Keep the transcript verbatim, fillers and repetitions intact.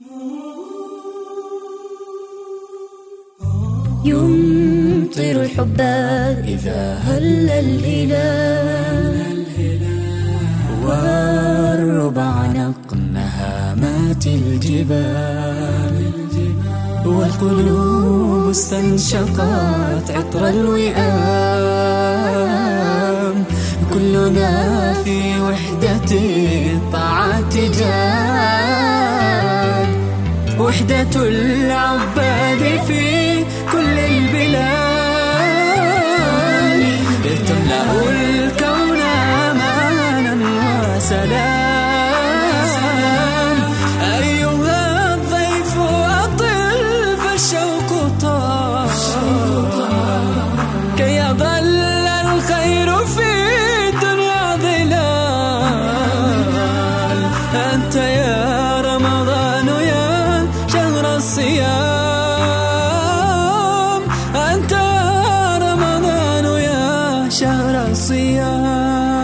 يمطر الحب إذا هل الهلال، والربع نقنها مات الجبال، والقلوب استنشقت عطر الوئام، كلنا في وحدة الطاعات جاد، وحدة العباد في كل البلاد، تملأ الكون أمانا وسلام. أيها الضيف أطل فالشوق طال، كي يظل الخير في الدنيا ظلال. أنت يا رمضان يا شهر الصيام، أنت يا رمضان يا شهر الصيام.